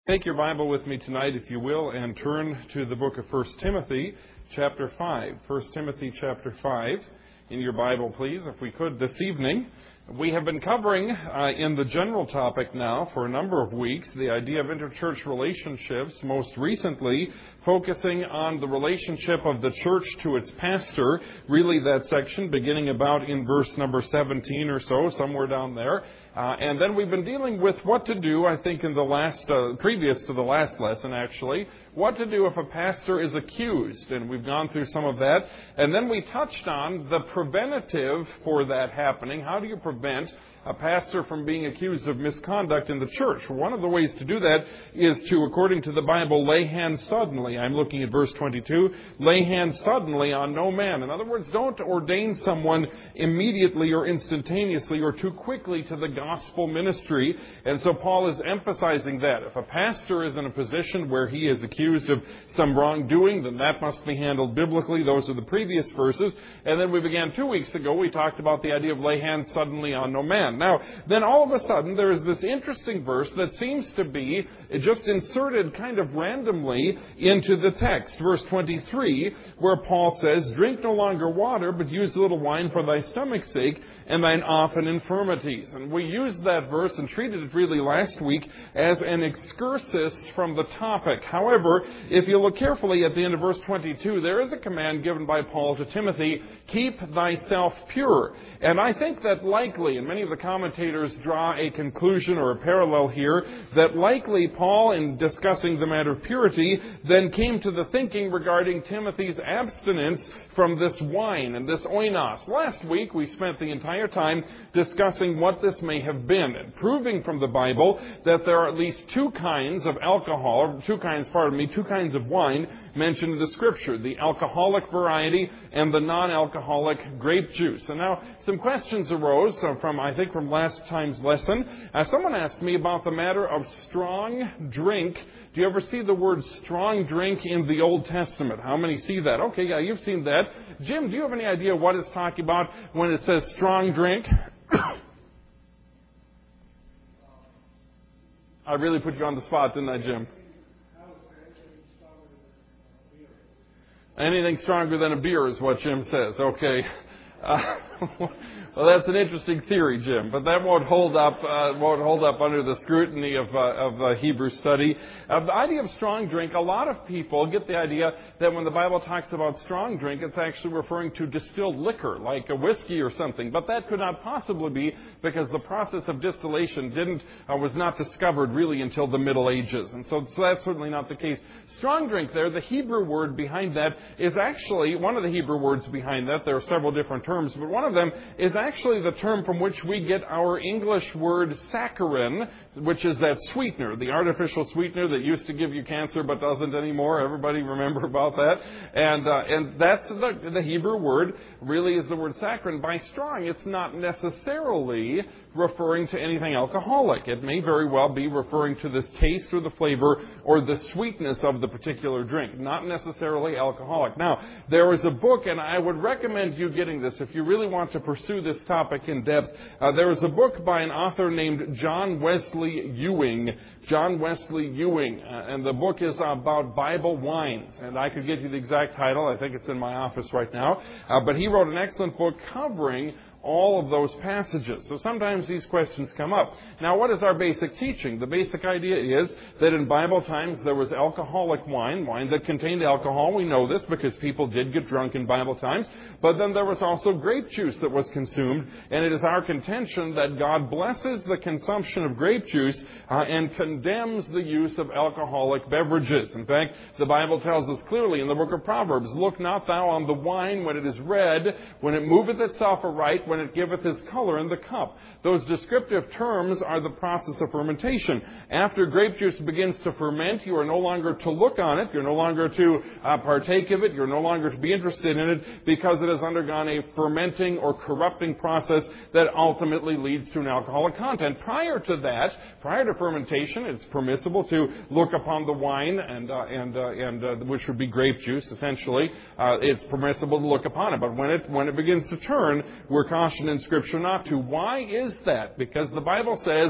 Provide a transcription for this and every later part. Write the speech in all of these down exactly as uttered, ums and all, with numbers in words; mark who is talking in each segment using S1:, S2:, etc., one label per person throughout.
S1: Take your Bible with me tonight, if you will, and turn to the book of First Timothy, chapter five. First Timothy, chapter five, in your Bible, please, if we could, this evening. We have been covering uh, in the general topic now for a number of weeks the idea of interchurch relationships, most recently focusing on the relationship of the church to its pastor, really that section beginning about in verse number seventeen or so, somewhere down there. Uh, and then we've been dealing with what to do, I think, in the last, uh, previous to the last lesson, actually, what to do if a pastor is accused. And we've gone through some of that. And then we touched on the preventative for that happening. How do you prevent a pastor from being accused of misconduct in the church? One of the ways to do that is to, according to the Bible, lay hands suddenly. I'm looking at verse twenty-two. Lay hands suddenly on no man. In other words, don't ordain someone immediately or instantaneously or too quickly to the gospel ministry. And so Paul is emphasizing that. If a pastor is in a position where he is accused of some wrongdoing, then that must be handled biblically. Those are the previous verses. And then we began two weeks ago, we talked about the idea of lay hands suddenly on no man. Now, then all of a sudden, there is this interesting verse that seems to be just inserted kind of randomly into the text. Verse twenty-three, where Paul says, "Drink no longer water, but use a little wine for thy stomach's sake and thine often infirmities." And we used that verse and treated it really last week as an excursus from the topic. However, if you look carefully at the end of verse twenty-two, there is a command given by Paul to Timothy, "Keep thyself pure." And I think that likely, and many of the commentators draw a conclusion or a parallel here, that likely Paul, in discussing the matter of purity, then came to the thinking regarding Timothy's abstinence from this wine and this oinos. Last week we spent the entire time discussing what this may have been and proving from the Bible that there are at least two kinds of alcohol, or two kinds, pardon me, two kinds of wine mentioned in the Scripture, the alcoholic variety and the non-alcoholic grape juice. And now some questions arose from, I think, from last time's lesson. Uh, someone asked me about the matter of strong drink. Do you ever see the word strong drink in the Old Testament? How many see that? Okay, yeah, you've seen that. Jim, do you have any idea what it's talking about when it says strong drink? I really put you on the spot, didn't I, Jim? Anything stronger than a beer is what Jim says. Okay. Uh, well, that's an interesting theory, Jim, but that won't hold up. Uh, won't hold up under the scrutiny of uh, of uh, Hebrew study. Uh, the idea of strong drink. A lot of people get the idea that when the Bible talks about strong drink, it's actually referring to distilled liquor, like a whiskey or something. But that could not possibly be, because the process of distillation didn't uh, was not discovered really until the Middle Ages, and so, so that's certainly not the case. Strong drink. There, the Hebrew word behind that is actually one of the Hebrew words behind that. There are several different terms, but one of them is actually the term from which we get our English word saccharin, which is that sweetener, the artificial sweetener that used to give you cancer but doesn't anymore. Everybody remember about that? And uh, and that's the, the Hebrew word, really is the word saccharin. By strong, it's not necessarily referring to anything alcoholic. It may very well be referring to the taste or the flavor or the sweetness of the particular drink, not necessarily alcoholic. Now, there is a book, and I would recommend you getting this if you really want to pursue this topic in depth. Uh, there is a book by an author named John Wesley Ewing. John Wesley Ewing. Uh, and the book is about Bible wines. And I could get you the exact title. I think it's in my office right now. Uh, but he wrote an excellent book covering all of those passages. So sometimes these questions come up. Now, what is our basic teaching? The basic idea is that in Bible times there was alcoholic wine, wine that contained alcohol. We know this because people did get drunk in Bible times. But then there was also grape juice that was consumed. And it is our contention that God blesses the consumption of grape juice uh, and condemns the use of alcoholic beverages. In fact, the Bible tells us clearly in the book of Proverbs, "Look not thou on the wine when it is red, when it moveth itself aright, when it giveth his color in the cup." Those descriptive terms are the process of fermentation. After grape juice begins to ferment, you are no longer to look on it. You're no longer to uh, partake of it. You're no longer to be interested in it because it has undergone a fermenting or corrupting process that ultimately leads to an alcoholic content. Prior to that, prior to fermentation, it's permissible to look upon the wine, and uh, and uh, and uh, which would be grape juice, essentially. Uh, it's permissible to look upon it. But when it when it begins to turn, we're cautioned in Scripture not to. Why is that? Because the Bible says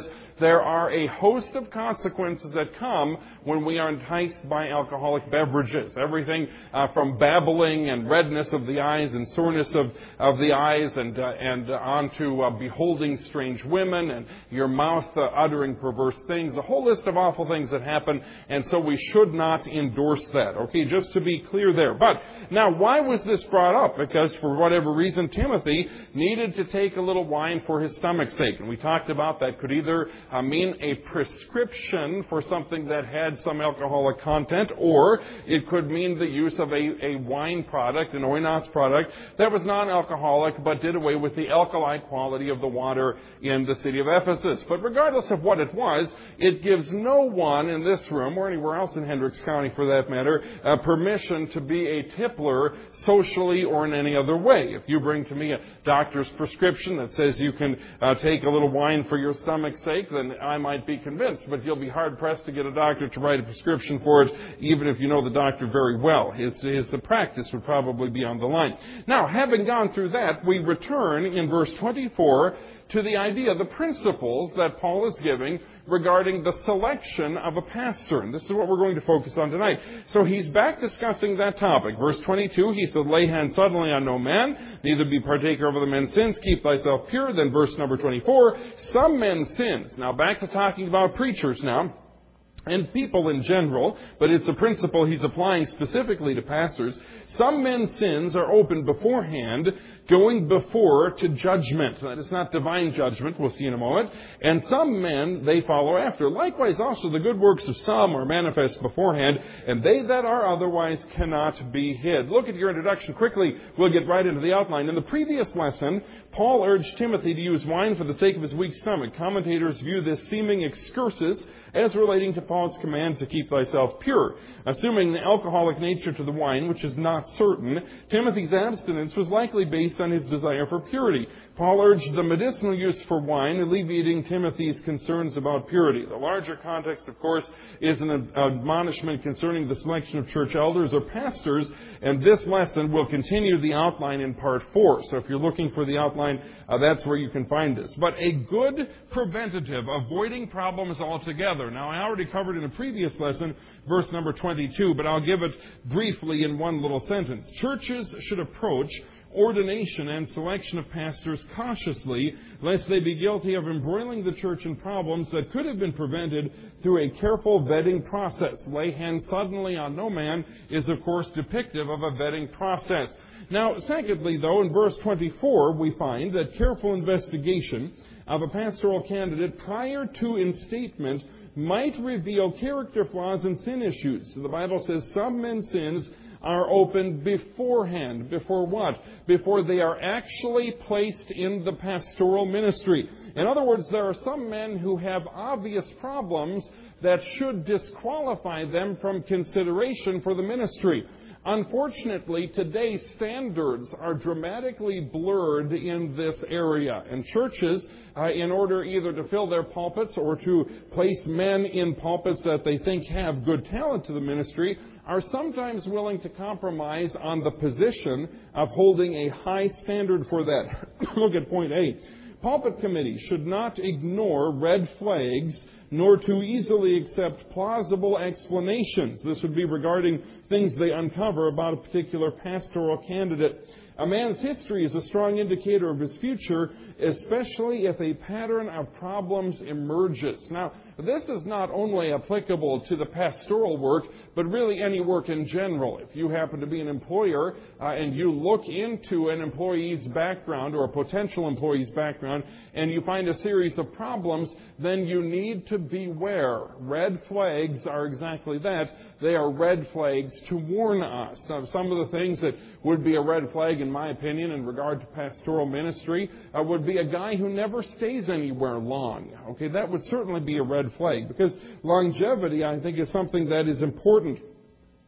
S1: there are a host of consequences that come when we are enticed by alcoholic beverages. Everything uh, from babbling and redness of the eyes and soreness of, of the eyes and, uh, and uh, on to uh, beholding strange women and your mouth uh, uttering perverse things, a whole list of awful things that happen, and so we should not endorse that. Okay, just to be clear there. But now, why was this brought up? Because for whatever reason, Timothy needed to take a little wine for his stomach's sake. And we talked about that could either uh, mean a prescription for something that had some alcoholic content, or it could mean the use of a, a wine product, an oinos product, that was non-alcoholic but did away with the alkali quality of the water in the city of Ephesus. But regardless of what it was, it gives no one in this room, or anywhere else in Hendricks County for that matter, uh, permission to be a tippler socially or in any other way. If you bring to me a doctor's prescription that says you can uh, take a little wine for your stomach's sake, then I might be convinced, but you'll be hard-pressed to get a doctor to write a prescription for it, even if you know the doctor very well. His, his practice would probably be on the line. Now, having gone through that, we return in verse twenty-four to the idea, the principles that Paul is giving regarding the selection of a pastor. And this is what we're going to focus on tonight. So he's back discussing that topic. Verse twenty-two, he said, lay hands suddenly on no man, neither be partaker of other men's sins, keep thyself pure. Then verse number twenty-four, some men's sins. Now back to talking about preachers now. And people in general, but it's a principle he's applying specifically to pastors. Some men's sins are opened beforehand, going before to judgment. That is not divine judgment, we'll see in a moment. And some men, they follow after. Likewise, also the good works of some are manifest beforehand, and they that are otherwise cannot be hid. Look at your introduction quickly. We'll get right into the outline. In the previous lesson, Paul urged Timothy to use wine for the sake of his weak stomach. Commentators view this seeming excursus as relating to Paul's command to keep thyself pure. Assuming the alcoholic nature to the wine, which is not certain, Timothy's abstinence was likely based on his desire for purity. Paul urged the medicinal use for wine, alleviating Timothy's concerns about purity. The larger context, of course, is an admonishment concerning the selection of church elders or pastors, and this lesson will continue the outline in part four. So if you're looking for the outline, uh, that's where you can find this. But a good preventative, avoiding problems altogether. Now, I already covered in a previous lesson verse number twenty-two, but I'll give it briefly in one little sentence. Churches should approach ordination and selection of pastors cautiously, lest they be guilty of embroiling the church in problems that could have been prevented through a careful vetting process. Lay hands suddenly on no man is, of course, depictive of a vetting process. Now, secondly, though, in verse twenty-four, we find that careful investigation of a pastoral candidate prior to instatement might reveal character flaws and sin issues. So the Bible says some men's sins are opened beforehand. Before what? Before they are actually placed in the pastoral ministry. In other words, there are some men who have obvious problems that should disqualify them from consideration for the ministry. Unfortunately, today's standards are dramatically blurred in this area. And churches, uh, in order either to fill their pulpits or to place men in pulpits that they think have good talent to the ministry, are sometimes willing to compromise on the position of holding a high standard for that. Look at point eight. Pulpit committees should not ignore red flags nor too easily accept plausible explanations. This would be regarding things they uncover about a particular pastoral candidate. A man's history is a strong indicator of his future, especially if a pattern of problems emerges. Now, this is not only applicable to the pastoral work, but really any work in general. If you happen to be an employer uh, and you look into an employee's background or a potential employee's background and you find a series of problems, then you need to beware. Red flags are exactly that. They are red flags to warn us. Now, some of the things that would be a red flag, in my opinion, in regard to pastoral ministry, uh, would be a guy who never stays anywhere long. Okay, that would certainly be a red flag, because longevity, I think, is something that is important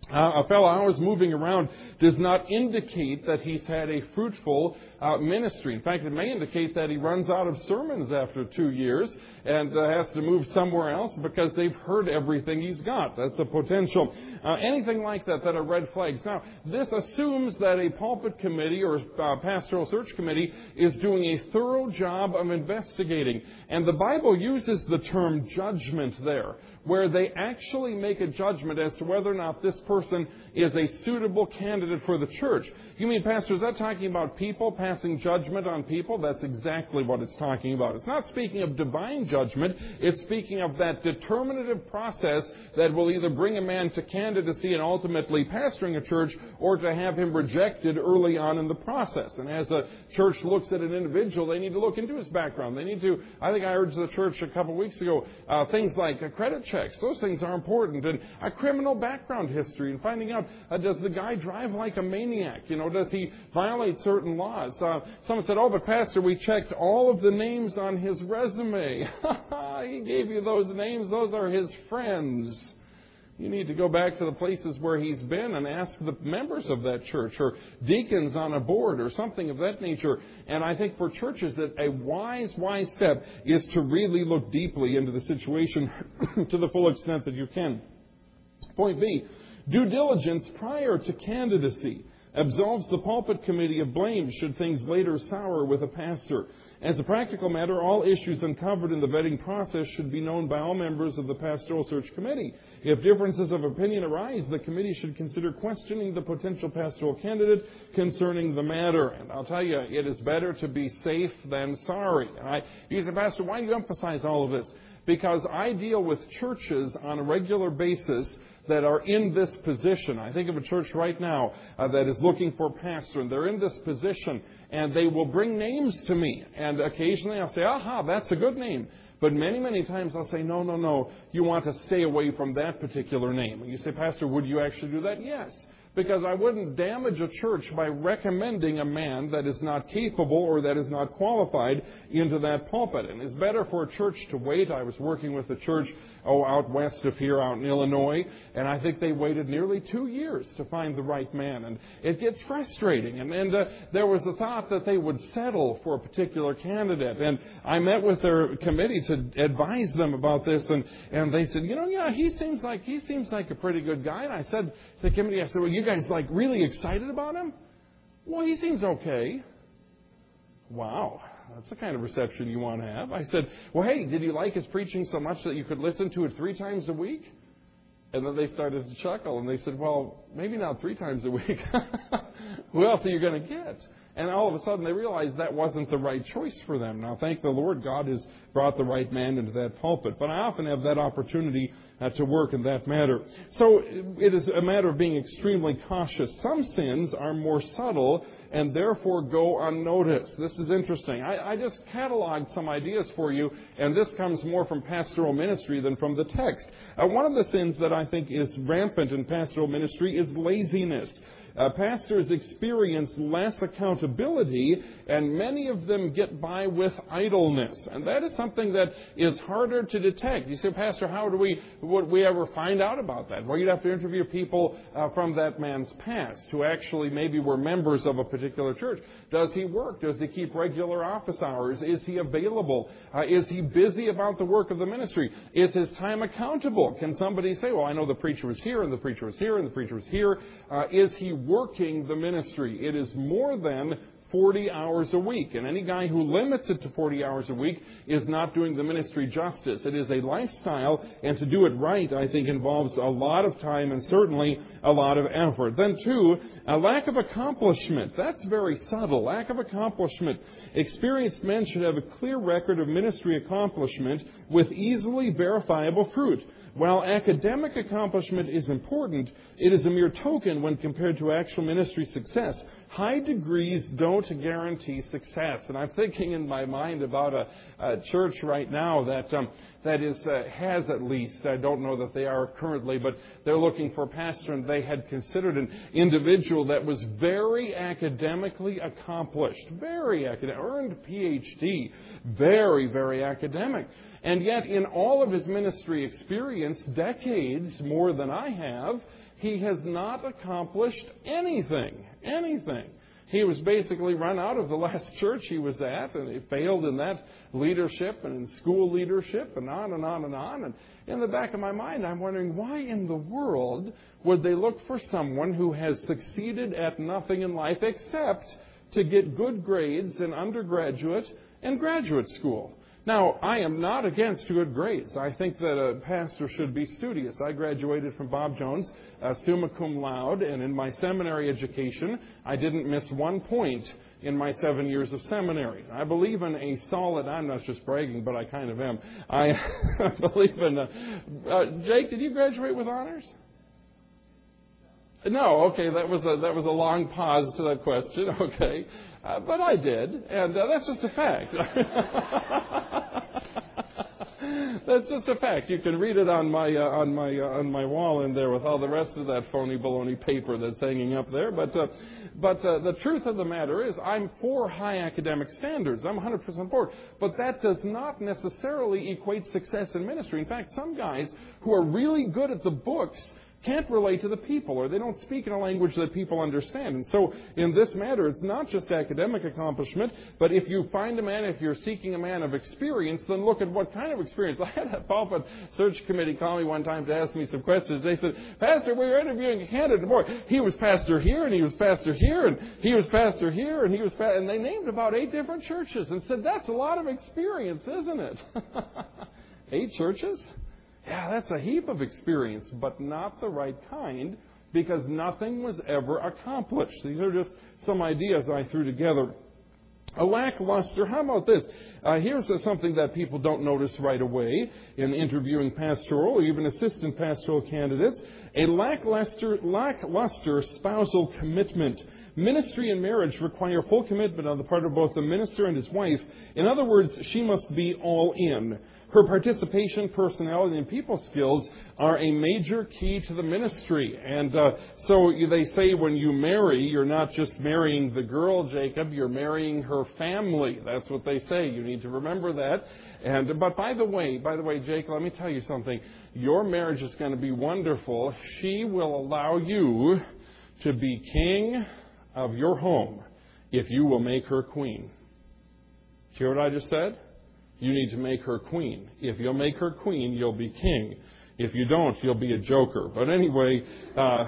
S1: Uh, a fellow hours moving around does not indicate that he's had a fruitful uh, ministry. In fact, it may indicate that he runs out of sermons after two years and uh, has to move somewhere else because they've heard everything he's got. That's a potential. Uh, anything like that that are red flags. Now, this assumes that a pulpit committee or uh, pastoral search committee is doing a thorough job of investigating. And the Bible uses the term judgment there, where they actually make a judgment as to whether or not this person is a suitable candidate for the church. You mean, Pastor, is that talking about people passing judgment on people? That's exactly what it's talking about. It's not speaking of divine judgment. It's speaking of that determinative process that will either bring a man to candidacy and ultimately pastoring a church, or to have him rejected early on in the process. And as a church looks at an individual, they need to look into his background. They need to, I think I urged the church a couple of weeks ago, uh, things like a credit check. Those things are important. And a criminal background history and finding out, uh, does the guy drive like a maniac? You know, does he violate certain laws? Uh, someone said, oh, but Pastor, we checked all of the names on his resume. He gave you those names. Those are his friends. You need to go back to the places where he's been and ask the members of that church or deacons on a board or something of that nature. And I think for churches that a wise, wise step is to really look deeply into the situation to the full extent that you can. Point B, due diligence prior to candidacy absolves the pulpit committee of blame should things later sour with a pastor. As a practical matter, all issues uncovered in the vetting process should be known by all members of the pastoral search committee. If differences of opinion arise, the committee should consider questioning the potential pastoral candidate concerning the matter. And I'll tell you, it is better to be safe than sorry. And I, you say, Pastor, why do you emphasize all of this? Because I deal with churches on a regular basis that are in this position. I think of a church right now uh, that is looking for a pastor, and they're in this position, and they will bring names to me. And occasionally I'll say, aha, that's a good name. But many, many times I'll say, no, no, no, you want to stay away from that particular name. And you say, Pastor, would you actually do that? Yes. Because I wouldn't damage a church by recommending a man that is not capable or that is not qualified into that pulpit. And it's better for a church to wait. I was working with a church, oh, out west of here, out in Illinois, and I think they waited nearly two years to find the right man. And it gets frustrating. And, and uh, there was a thought that they would settle for a particular candidate. And I met with their committee to advise them about this, and, and they said, you know, yeah, he seems like he seems like a pretty good guy. And I said to the committee, I said, well, you guys like really excited about him? Well, he seems okay. Wow, that's the kind of reception you want to have. I said, well, hey, did you like his preaching so much that you could listen to it three times a week? And then they started to chuckle, and they said, well, maybe not three times a week. Who else are you going to get? And all of a sudden they realized that wasn't the right choice for them. Now, thank the Lord, God has brought the right man into that pulpit. But I often have that opportunity uh, to work in that matter. So it is a matter of being extremely cautious. Some sins are more subtle and therefore go unnoticed. This is interesting. I, I just cataloged some ideas for you, and this comes more from pastoral ministry than from the text. Uh, one of the sins that I think is rampant in pastoral ministry is laziness. Uh, pastors experience less accountability, and many of them get by with idleness. And that is something that is harder to detect. You say, Pastor, how do we, would we ever find out about that? Well, you'd have to interview people uh, from that man's past who actually maybe were members of a particular church. Does he work? Does he keep regular office hours? Is he available? Uh, is he busy about the work of the ministry? Is his time accountable? Can somebody say, well, I know the preacher was here, and the preacher was here, and the preacher was here. Uh, is he working the ministry? It is more than forty hours a week. And any guy who limits it to forty hours a week is not doing the ministry justice. It is a lifestyle, and to do it right, I think, involves a lot of time and certainly a lot of effort. Then, two, a lack of accomplishment. That's very subtle. Lack of accomplishment. Experienced men should have a clear record of ministry accomplishment with easily verifiable fruit. While academic accomplishment is important, it is a mere token when compared to actual ministry success. High degrees don't guarantee success. And I'm thinking in my mind about a, a church right now that um, that is uh, has at least, I don't know that they are currently, but they're looking for a pastor, and they had considered an individual that was very academically accomplished, very academic, earned P H D, very, very academic. And yet, in all of his ministry experience, decades more than I have, he has not accomplished anything. Anything. He was basically run out of the last church he was at, and he failed in that leadership and in school leadership and on and on and on. And in the back of my mind, I'm wondering, why in the world would they look for someone who has succeeded at nothing in life except to get good grades in undergraduate and graduate school? Now, I am not against good grades. I think that a pastor should be studious. I graduated from Bob Jones, uh, summa cum laude, and in my seminary education, I didn't miss one point in my seven years of seminary. I believe in a solid, I'm not just bragging, but I kind of am. I believe in, a, uh, Jake, did you graduate with honors? No, okay, that was a, that was a long pause to that question, okay. Uh, but I did, and uh, that's just a fact. That's just a fact. You can read it on my uh, on my uh, on my wall in there with all the rest of that phony baloney paper that's hanging up there. But uh, but uh, the truth of the matter is, I'm for high academic standards. I'm one hundred percent for it. But that does not necessarily equate success in ministry. In fact, some guys who are really good at the books can't relate to the people, or they don't speak in a language that people understand. And so in this matter, it's not just academic accomplishment, but if you find a man, if you're seeking a man of experience, then look at what kind of experience. I had a pulpit search committee call me one time to ask me some questions. They said, Pastor, we were interviewing a candidate. Boy, he was pastor here, and he was pastor here, and he was pastor here, and he was pastor. And they named about eight different churches and said, that's a lot of experience, isn't it? Eight churches? Yeah, that's a heap of experience, but not the right kind, because nothing was ever accomplished. These are just some ideas I threw together. A lackluster, how about this? Uh, here's uh, something that people don't notice right away in interviewing pastoral or even assistant pastoral candidates. A lackluster, lackluster spousal commitment. Ministry and marriage require full commitment on the part of both the minister and his wife. In other words, she must be all in. Her participation, personality, and people skills are a major key to the ministry. And uh, so they say when you marry, you're not just marrying the girl, Jacob, you're marrying her family. That's what they say. You need to remember that. And but by the way, by the way, Jake, let me tell you something. Your marriage is going to be wonderful. She will allow you to be king of your home if you will make her queen. Hear what I just said? You need to make her queen. If you'll make her queen, you'll be king. If you don't, you'll be a joker. But anyway, uh,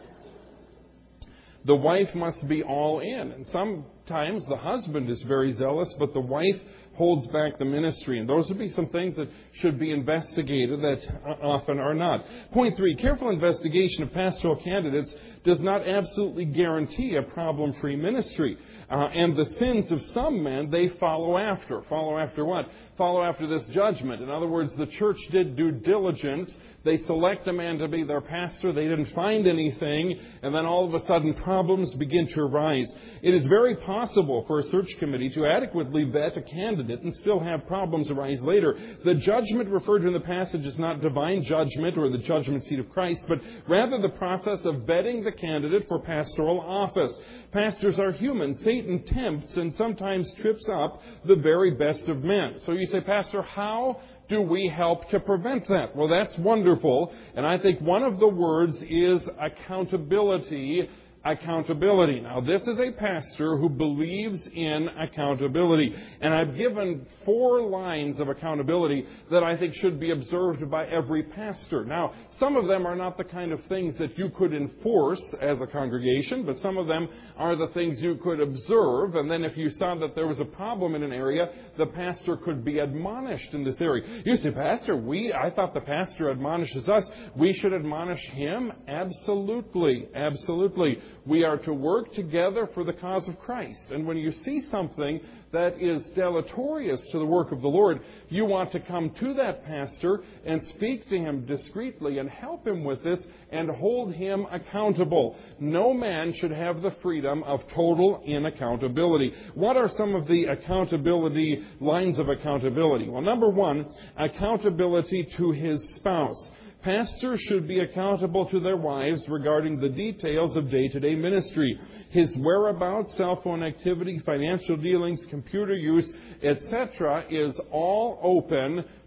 S1: the wife must be all in. And sometimes the husband is very zealous, but the wife holds back the ministry. And those would be some things that should be investigated that often are not. Point three, careful investigation of pastoral candidates does not absolutely guarantee a problem-free ministry. Uh, and the sins of some men, they follow after. Follow after what? Follow after this judgment. In other words, the church did due diligence. They select a man to be their pastor. They didn't find anything. And then all of a sudden, problems begin to arise. It is very possible for a search committee to adequately vet a candidate and still have problems arise later. The judgment referred to in the passage is not divine judgment or the judgment seat of Christ, but rather the process of vetting the candidate for pastoral office. Pastors are human. Satan tempts and sometimes trips up the very best of men. So you say, Pastor, how do we help to prevent that? Well, that's wonderful. And I think one of the words is accountability. Accountability. Now, this is a pastor who believes in accountability. And I've given four lines of accountability that I think should be observed by every pastor. Now, some of them are not the kind of things that you could enforce as a congregation, but some of them are the things you could observe. And then if you saw that there was a problem in an area, the pastor could be admonished in this area. You say, Pastor, we, I thought the pastor admonishes us. We should admonish him? Absolutely. Absolutely. We are to work together for the cause of Christ. And when you see something that is deleterious to the work of the Lord, you want to come to that pastor and speak to him discreetly and help him with this and hold him accountable. No man should have the freedom of total inaccountability. What are some of the accountability, lines of accountability? Well, number one, accountability to his spouse. Pastors should be accountable to their wives regarding the details of day-to-day ministry. His whereabouts, cell phone activity, financial dealings, computer use, et cetera is all open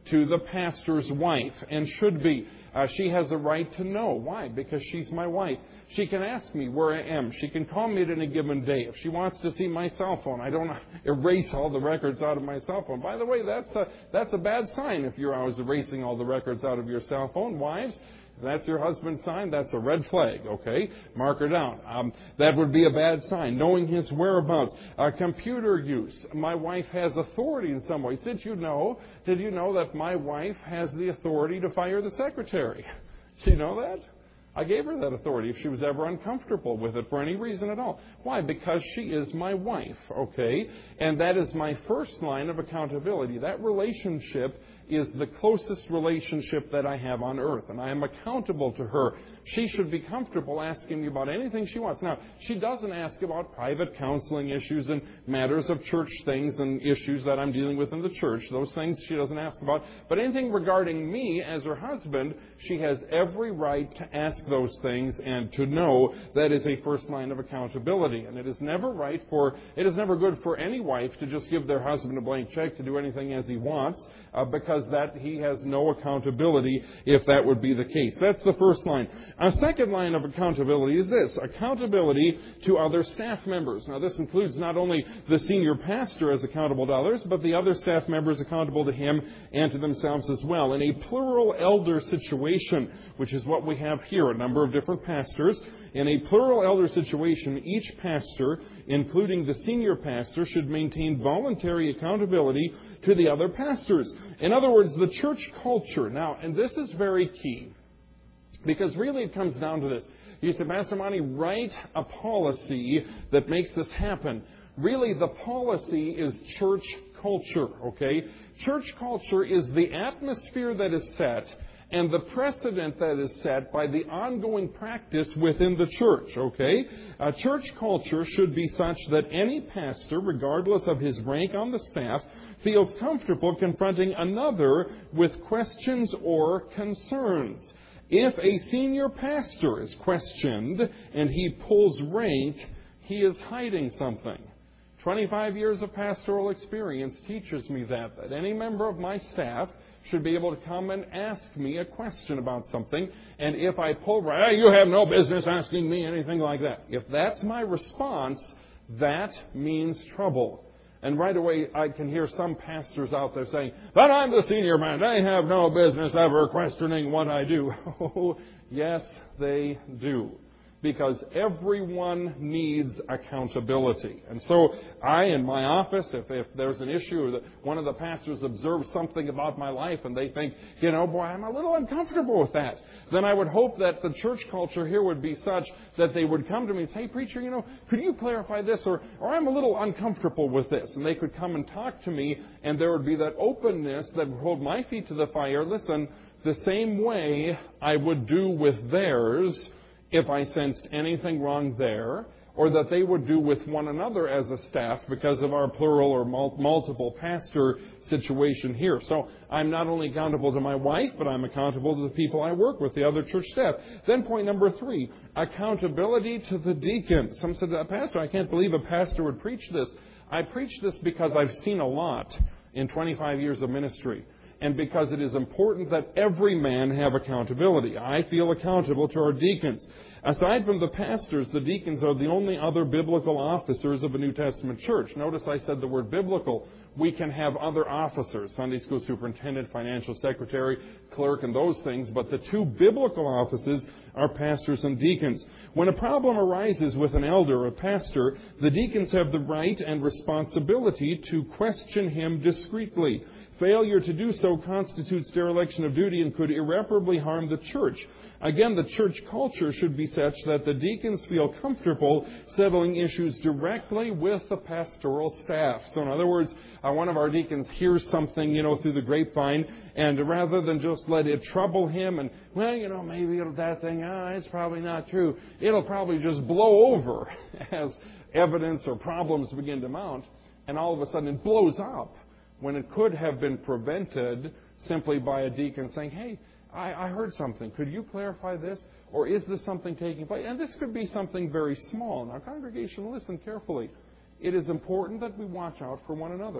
S1: to the pastor's wife, and should be. Uh, she has a right to know. Why? Because she's my wife. She can ask me where I am. She can call me at any given day. If she wants to see my cell phone, I don't erase all the records out of my cell phone. By the way, that's a, that's a bad sign if you're always erasing all the records out of your cell phone. Wives, if that's your husband's sign, that's a red flag, okay? Mark her down. Um, that would be a bad sign. Knowing his whereabouts. Uh, computer use. My wife has authority in some ways. Did you know, did you know that my wife has the authority to fire the secretary? Did you know that? I gave her that authority if she was ever uncomfortable with it for any reason at all. Why? Because she is my wife, okay? And that is my first line of accountability. That relationship is the closest relationship that I have on earth, and I am accountable to her. She should be comfortable asking me about anything she wants. Now, she doesn't ask about private counseling issues and matters of church things and issues that I'm dealing with in the church. Those things she doesn't ask about. But anything regarding me as her husband, she has every right to ask those things and to know that is a first line of accountability. And it is never right for, it is never good for any wife to just give their husband a blank check to do anything as he wants, uh, because that he has no accountability if that would be the case. That's the first line. A second line of accountability is this: accountability to other staff members. Now, this includes not only the senior pastor as accountable to others, but the other staff members accountable to him and to themselves as well. In a plural elder situation, which is what we have here, a number of different pastors, in a plural elder situation, each pastor, including the senior pastor, should maintain voluntary accountability to the other pastors. In other words, the church culture. Now, and this is very key, because really it comes down to this. You say, Pastor Monty, write a policy that makes this happen. Really, the policy is church culture, okay? Church culture is the atmosphere that is set and the precedent that is set by the ongoing practice within the church, okay? Uh, church culture should be such that any pastor, regardless of his rank on the staff, feels comfortable confronting another with questions or concerns. If a senior pastor is questioned and he pulls rank, he is hiding something. twenty-five years of pastoral experience teaches me that, that any member of my staff should be able to come and ask me a question about something, and if I pull right, you have no business asking me anything like that. If that's my response, that means trouble. And right away, I can hear some pastors out there saying, but I'm the senior man. They have no business ever questioning what I do. Oh, yes, they do. Because everyone needs accountability. And so I, in my office, if, if there's an issue that one of the pastors observes something about my life and they think, you know, boy, I'm a little uncomfortable with that, then I would hope that the church culture here would be such that they would come to me and say, hey, preacher, you know, could you clarify this? Or, or I'm a little uncomfortable with this. And they could come and talk to me, and there would be that openness that would hold my feet to the fire. Listen, the same way I would do with theirs if I sensed anything wrong there, or that they would do with one another as a staff because of our plural or multiple pastor situation here. So I'm not only accountable to my wife, but I'm accountable to the people I work with, the other church staff. Then point number three, accountability to the deacon. Some said, Pastor, I can't believe a pastor would preach this. I preach this because I've seen a lot in twenty-five years of ministry, and because it is important that every man have accountability. I feel accountable to our deacons. Aside from the pastors, the deacons are the only other biblical officers of a New Testament church. Notice I said the word biblical. We can have other officers, Sunday school superintendent, financial secretary, clerk, and those things, but the two biblical offices are pastors and deacons. When a problem arises with an elder or a pastor, the deacons have the right and responsibility to question him discreetly. Failure to do so constitutes dereliction of duty and could irreparably harm the church. Again, the church culture should be such that the deacons feel comfortable settling issues directly with the pastoral staff. So in other words, uh, one of our deacons hears something, you know, through the grapevine, and rather than just let it trouble him and, well, you know, maybe it'll, that thing, ah, it's probably not true. It'll probably just blow over as evidence or problems begin to mount, and all of a sudden it blows up, when it could have been prevented simply by a deacon saying, hey, I, I heard something. Could you clarify this? Or is this something taking place? And this could be something very small. Now, congregation, listen carefully. It is important that we watch out for one another.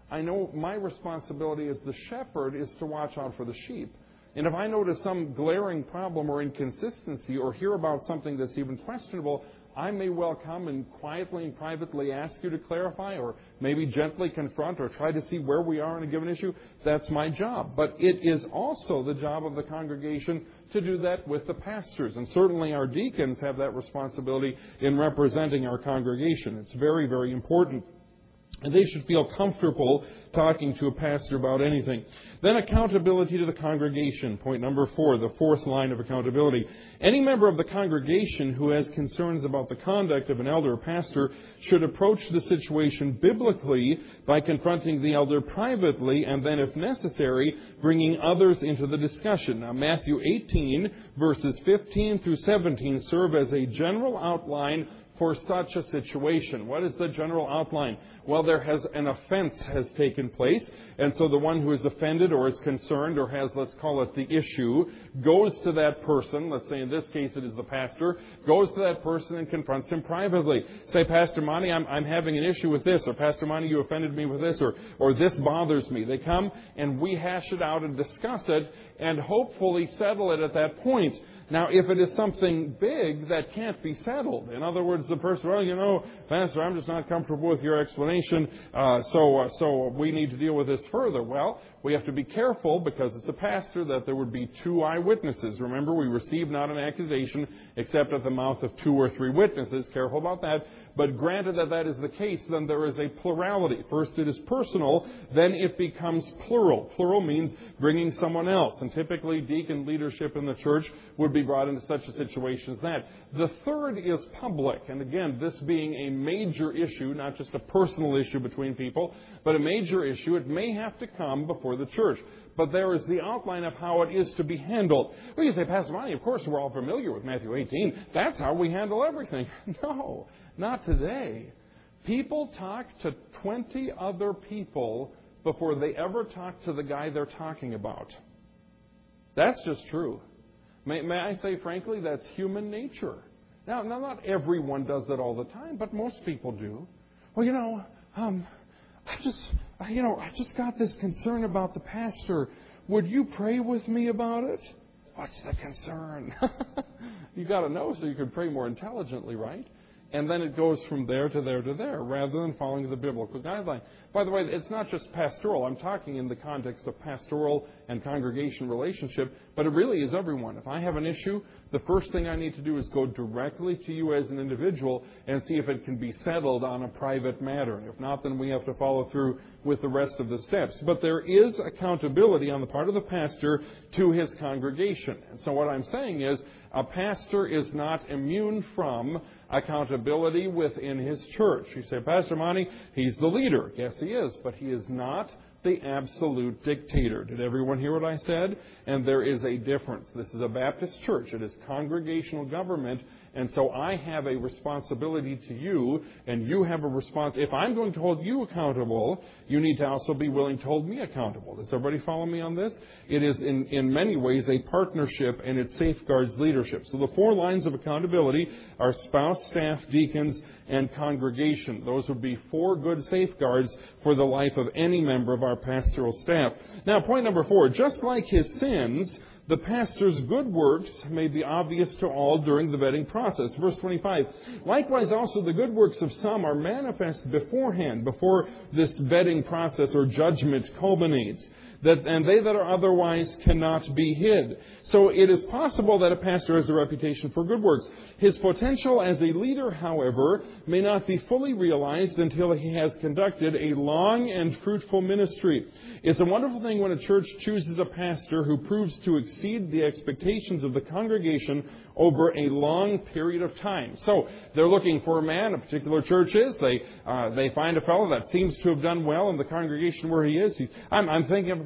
S1: I know my responsibility as the shepherd is to watch out for the sheep. And if I notice some glaring problem or inconsistency or hear about something that's even questionable, I may well come and quietly and privately ask you to clarify, or maybe gently confront, or try to see where we are on a given issue. That's my job. But it is also the job of the congregation to do that with the pastors. And certainly our deacons have that responsibility in representing our congregation. It's very, very important. And they should feel comfortable talking to a pastor about anything. Then accountability to the congregation. Point number four, the fourth line of accountability. Any member of the congregation who has concerns about the conduct of an elder or pastor should approach the situation biblically by confronting the elder privately and then, if necessary, bringing others into the discussion. Now, Matthew eighteen, verses fifteen through seventeen serve as a general outline for such a situation. What is the general outline? Well, there has an offense has taken place, and so the one who is offended or is concerned or has, let's call it the issue, goes to that person, let's say in this case it is the pastor, goes to that person and confronts him privately. Say, Pastor Monty, I'm, I'm having an issue with this, or Pastor Monty, you offended me with this, or, or this bothers me. They come and we hash it out and discuss it and hopefully settle it at that point. Now, if it is something big that can't be settled, in other words, the person, well, you know, Pastor, I'm just not comfortable with your explanation, uh, so uh, so we need to deal with this further. Well, we have to be careful, because it's a pastor, that there would be two eyewitnesses. Remember, we receive not an accusation except at the mouth of two or three witnesses. Careful about that. But granted that that is the case, then there is a plurality. First it is personal, then it becomes plural. Plural means bringing someone else. And typically deacon leadership in the church would be brought into such a situation as that. The third is public. And again, this being a major issue, not just a personal issue between people, but a major issue, it may have to come before the church. But there is the outline of how it is to be handled. Well, you say, Pastor Monty, of course we're all familiar with Matthew eighteen. That's how we handle everything. No, not today. People talk to twenty other people before they ever talk to the guy they're talking about. That's just true. May, may I say, frankly, that's human nature. Now, now, not everyone does that all the time, but most people do. Well, you know, um, I just, I, you know, I just got this concern about the pastor. Would you pray with me about it? What's the concern? You got to know so you can pray more intelligently, right? And then it goes from there to there to there, rather than following the biblical guideline. By the way, it's not just pastoral. I'm talking in the context of pastoral and congregation relationship, but it really is everyone. If I have an issue, the first thing I need to do is go directly to you as an individual and see if it can be settled on a private matter. And if not, then we have to follow through with the rest of the steps. But there is accountability on the part of the pastor to his congregation. And so what I'm saying is, a pastor is not immune from accountability within his church. You say, Pastor Monty, he's the leader. Yes, he is, but he is not the absolute dictator. Did everyone hear what I said? And there is a difference. This is a Baptist church. It is congregational government. And so I have a responsibility to you, and you have a response. If I'm going to hold you accountable, you need to also be willing to hold me accountable. Does everybody follow me on this? It is in, in many ways a partnership, and it safeguards leadership. So the four lines of accountability are spouse, staff, deacons, and congregation. Those would be four good safeguards for the life of any member of our pastoral staff. Now, point number four, just like his sins, the pastor's good works may be obvious to all during the vetting process. Verse twenty-five, likewise also the good works of some are manifest beforehand, before this vetting process or judgment culminates. That, and they that are otherwise cannot be hid. So it is possible that a pastor has a reputation for good works. His potential as a leader, however, may not be fully realized until he has conducted a long and fruitful ministry. It's a wonderful thing when a church chooses a pastor who proves to exceed the expectations of the congregation over a long period of time. So they're looking for a man, a particular church is. They uh, they find a fellow that seems to have done well in the congregation where he is. He's, I'm, I'm thinking of a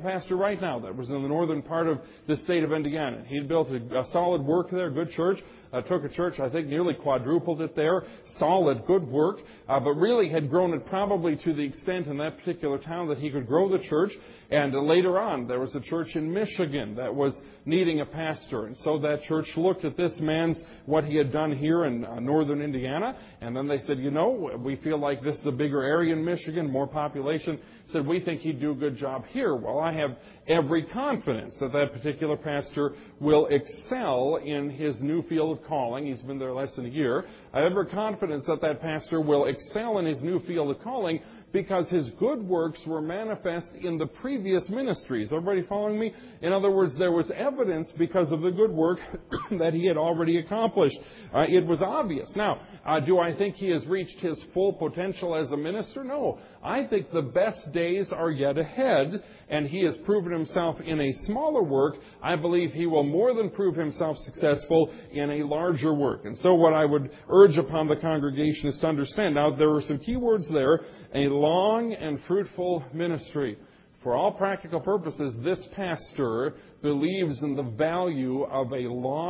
S1: pastor right now that was in the northern part of the state of Indiana. He'd built a, a solid work there, good church. Uh, took a church, I think, nearly quadrupled it there. Solid, good work. Uh, but really had grown it probably to the extent in that particular town that he could grow the church. And uh, later on, there was a church in Michigan that was needing a pastor. And so that church looked at this man's, what he had done here in uh, northern Indiana. And then they said, you know, we feel like this is a bigger area in Michigan, more population. Said, we think he'd do a good job here. Well, I have every confidence that that particular pastor will excel in his new field of calling. He's been there less than a year. I have every confidence that that pastor will excel in his new field of calling because his good works were manifest in the previous ministries. Everybody following me? In other words, there was evidence because of the good work that he had already accomplished. Uh, it was obvious. Now, uh, do I think he has reached his full potential as a minister? No. I think the best days are yet ahead, and he has proven himself in a smaller work. I believe he will more than prove himself successful in a larger work. And so what I would urge upon the congregation is to understand. Now, there are some key words there. A long and fruitful ministry. For all practical purposes, this pastor believes in the value of a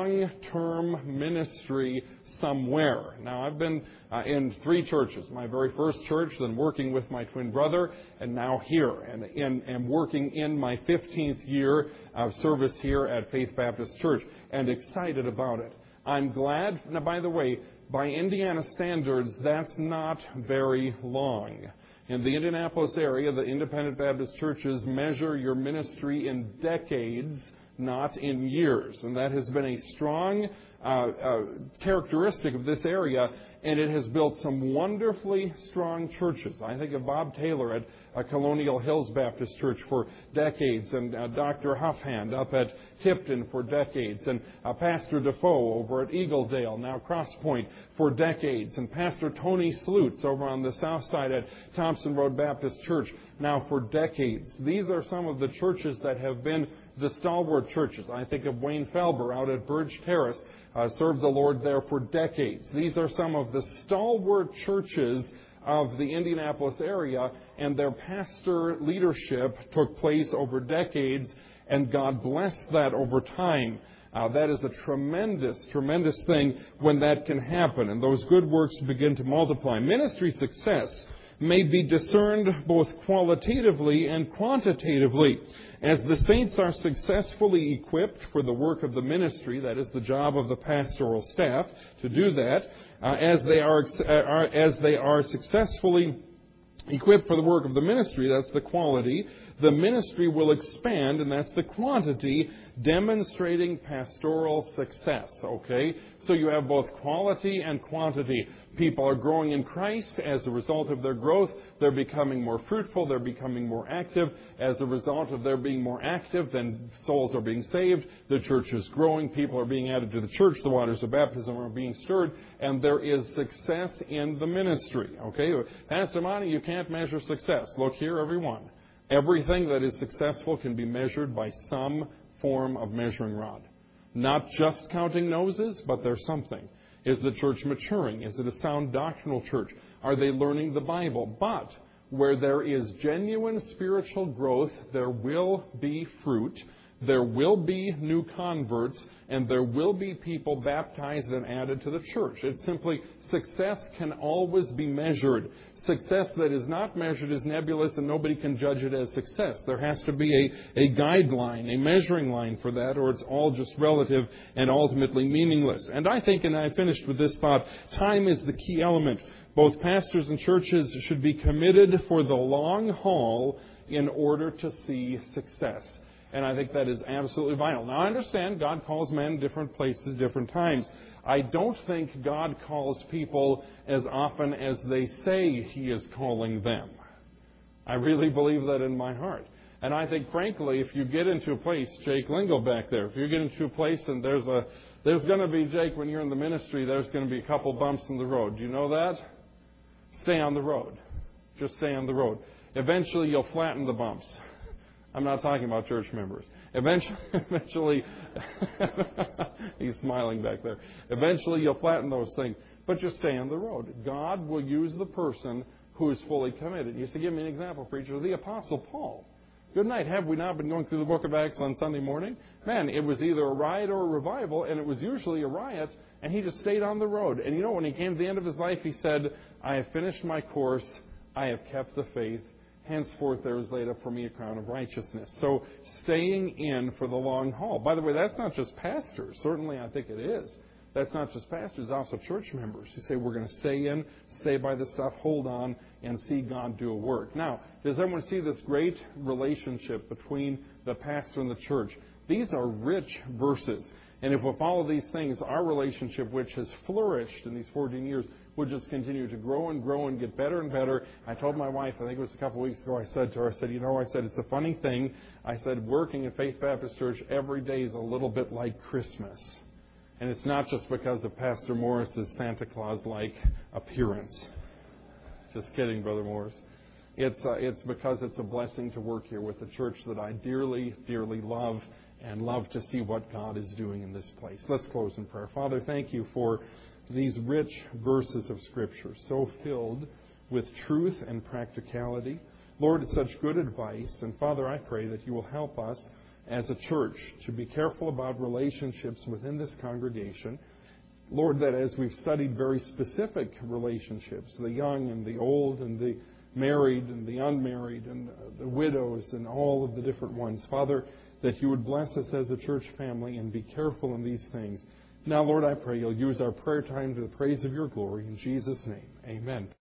S1: long-term ministry somewhere. Now, I've been uh, in three churches. My very first church, then working with my twin brother, and now here. And, and, and working in my fifteenth year of service here at Faith Baptist Church. And excited about it. I'm glad. Now, by the way, by Indiana standards, that's not very long. In the Indianapolis area, the independent Baptist churches measure your ministry in decades, not in years. And that has been a strong uh, uh, characteristic of this area, and it has built some wonderfully strong churches. I think of Bob Taylor at uh, Colonial Hills Baptist Church for decades, and uh, Doctor Huffhand up at Tipton for decades, and uh, Pastor Defoe over at Eagledale, now Cross Point, for decades, and Pastor Tony Slutz over on the south side at Thompson Road Baptist Church, now for decades. These are some of the churches that have been the stalwart churches. I think of Wayne Felber out at Burge Terrace, uh, served the Lord there for decades. These are some of the stalwart churches of the Indianapolis area, and their pastor leadership took place over decades, and God blessed that over time. Uh, that is a tremendous, tremendous thing when that can happen, and those good works begin to multiply. Ministry success may be discerned both qualitatively and quantitatively. As the saints are successfully equipped for the work of the ministry, that is the job of the pastoral staff to do that, uh, as they are, uh, are as they are successfully equipped for the work of the ministry, that's the quality, the ministry will expand, and that's the quantity, demonstrating pastoral success, okay? So you have both quality and quantity. People are growing in Christ. As a result of their growth, they're becoming more fruitful, they're becoming more active. As a result of their being more active, then souls are being saved, the church is growing, people are being added to the church, the waters of baptism are being stirred, and there is success in the ministry, okay? Pastor Monty, you can't measure success. Look here, everyone. Everything that is successful can be measured by some form of measuring rod. Not just counting noses, but there's something. Is the church maturing? Is it a sound doctrinal church? Are they learning the Bible? But where there is genuine spiritual growth, there will be fruit, there will be new converts, and there will be people baptized and added to the church. It's simply, success can always be measured. Success that is not measured is nebulous, and nobody can judge it as success. There has to be a, a guideline, a measuring line for that, or it's all just relative and ultimately meaningless. And I think, and I finished with this thought, time is the key element. Both pastors and churches should be committed for the long haul in order to see success. And I think that is absolutely vital. Now, I understand God calls men different places, different times. I don't think God calls people as often as they say He is calling them. I really believe that in my heart. And I think, frankly, if you get into a place, Jake Lingle back there, if you get into a place and there's a, there's going to be, Jake, when you're in the ministry, there's going to be a couple bumps in the road. Do you know that? Stay on the road. Just stay on the road. Eventually, you'll flatten the bumps. I'm not talking about church members. Eventually, eventually he's smiling back there. Eventually, you'll flatten those things, but just stay on the road. God will use the person who is fully committed. You say, give me an example, preacher. The Apostle Paul. Good night. Have we not been going through the book of Acts on Sunday morning? Man, it was either a riot or a revival, and it was usually a riot, and he just stayed on the road. And you know, when he came to the end of his life, he said, I have finished my course. I have kept the faith. Henceforth there is laid up for me a crown of righteousness. So staying in for the long haul. By the way, that's not just pastors. Certainly I think it is. That's not just pastors, also church members who say we're going to stay in, stay by the stuff, hold on, and see God do a work. Now, does everyone see this great relationship between the pastor and the church? These are rich verses. And if we follow these things, our relationship, which has flourished in these fourteen years, will just continue to grow and grow and get better and better. I told my wife, I think it was a couple of weeks ago, I said to her, I said, you know, I said, it's a funny thing. I said, working at Faith Baptist Church every day is a little bit like Christmas. And it's not just because of Pastor Morris's Santa Claus-like appearance. Just kidding, Brother Morris. It's, uh, it's because it's a blessing to work here with a church that I dearly, dearly love and love to see what God is doing in this place. Let's close in prayer. Father, thank you for these rich verses of Scripture, so filled with truth and practicality. Lord, it's such good advice. And Father, I pray that you will help us as a church to be careful about relationships within this congregation. Lord, that as we've studied very specific relationships, the young and the old and the married and the unmarried and the widows and all of the different ones, Father, that you would bless us as a church family and be careful in these things. Now, Lord, I pray you'll use our prayer time to the praise of your glory. In Jesus' name, amen.